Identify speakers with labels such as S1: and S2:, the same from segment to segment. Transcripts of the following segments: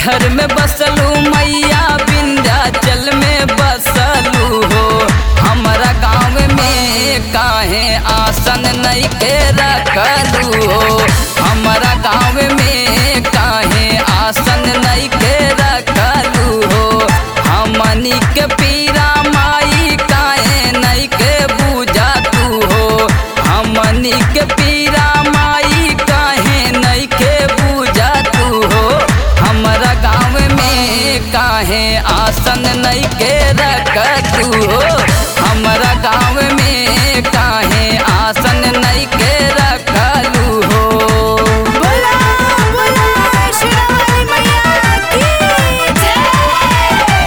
S1: घर में बसलू मैया विंध्याचल में बसलू हो। हमारा गाँव में काहे आसन नहीं के रखलू हो। हमारा गाँव में काहे आसन नहीं के रखलू हो। हमनी के पीरा माई काहे नहीं के पूजा तू हो। हमनी के पीरा माई काहे नहीं के पूजा तू हो। हमारा गाँव में काहे आसन नहीं के रखतू हो। हमारा गाँव में काहे आसन नहीं के रखलू हो।
S2: बोला बोला शेरावाली मैया की जय।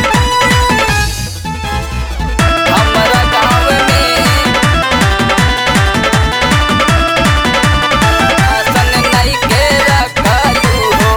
S1: हमारा गाँव में आसन नहीं के रखलू हो।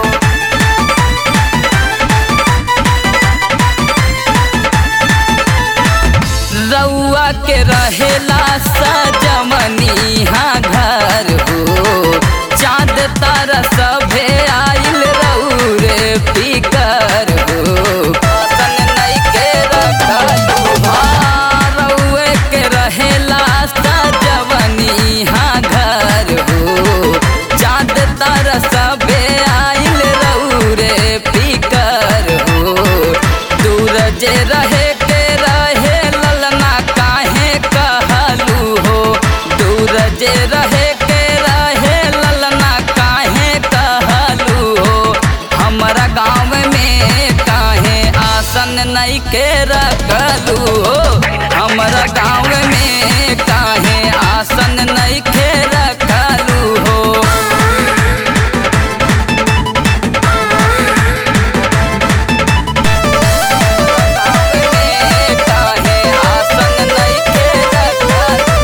S1: रउआ के रहेला सजमनी हाँ घर हो। चाँद तारा सभे आइल रहू रे फिकर हो। आसन नहीं के रखलू हाँ। रउए के रहेला सजमनी हाँ घर हो। चाँद तारा सभे आइल रहू रे फिकर हो। दूर जे रहे के रहे ललना काहे कहलू हो। दूर जे रहे के रहे ललना काहे कहलू हो। हमारा गाँव में काहे आसन नहीं के रखलू हो। हमारा गाँव में काहे आसन नहीं के रखलू हो। काहे आसन नहीं के रखलू।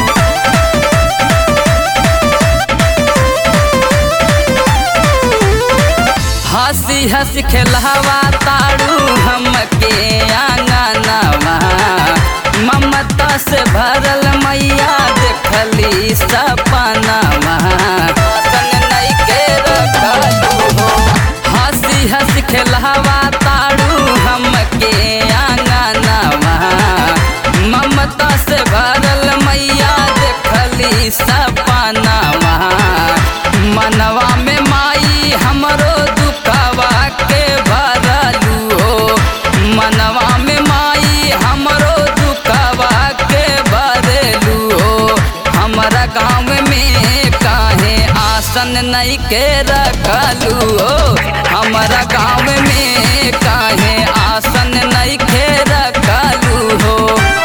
S1: हंसी हंसी खेलवा ताड़ू हमके आंगनवा। ममता से भरल मैया देखली सपनवा। आसन नहीं के रखलू हो। हंसी हंसी खेलवा ताड़ू हमके आंगनवा। ममता से भरल मैया देखली सपनवा। मनवा में माई हमरो दुखवा के भरलू हो। मनवा में माई हमरो दुखवा के भरलू हो। हमारा गाँव में काहे आसन नहीं के रखलू हो। हमारा गाँव में काहे आसन नहीं के रखलू हो।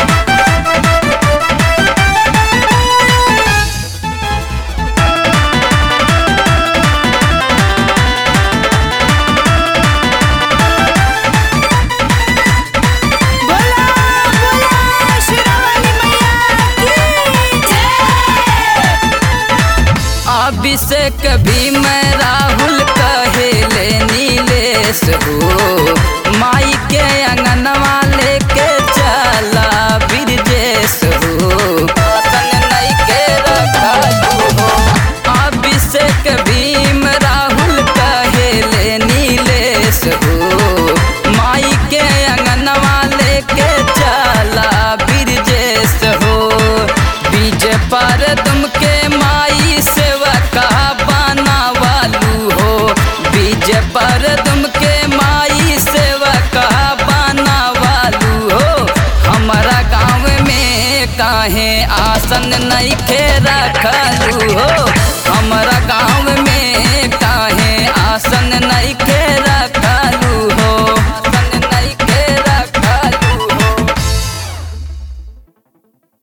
S2: बोला बोला शेरावाली मैया की जय।
S1: अभिषेक भीम राहुल कहेले नीलेश हो। माई के अंगनवा लेके चला ब्रजेश हो। आसन नहीं के रखलू हो। अभिषेक भीम राहुल कहेले नीलेश हो। माई के अंगनवा लेके चला ब्रजेश हो। बीज पर तुम के माई सेवका बनावलू हो। बीज पर तुम के माई सेवका बनावलू हो। हमारा गाँव में काहे आसन नहीं के रख